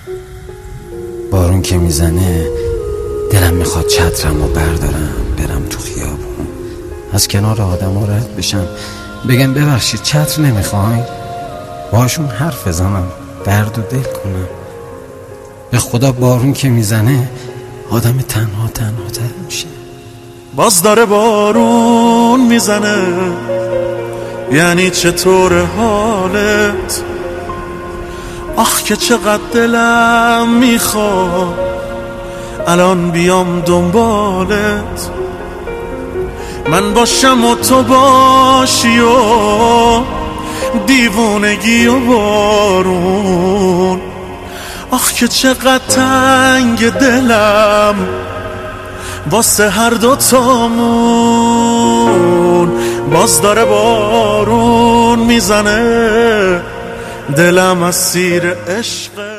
بارون که میزنه دلم میخواد چترم و بردارم برم تو خیابون، از کنار آدم ها رد بشم، بگم ببخشید چتر نمیخواین، باشون حرف بزنم، درد و دل کنم. به خدا بارون که میزنه آدم تنها تر میشه. باز داره بارون میزنه، یعنی چطور حالت؟ آخ که چقدر دلم میخواد الان بیام دنبالت، من باشم و تو باشی و دیوونگی و بارون. آخ که چقدر تنگ دلم واسه هر دوتامون. باز داره بارون میزنه، دلم اسیر عشق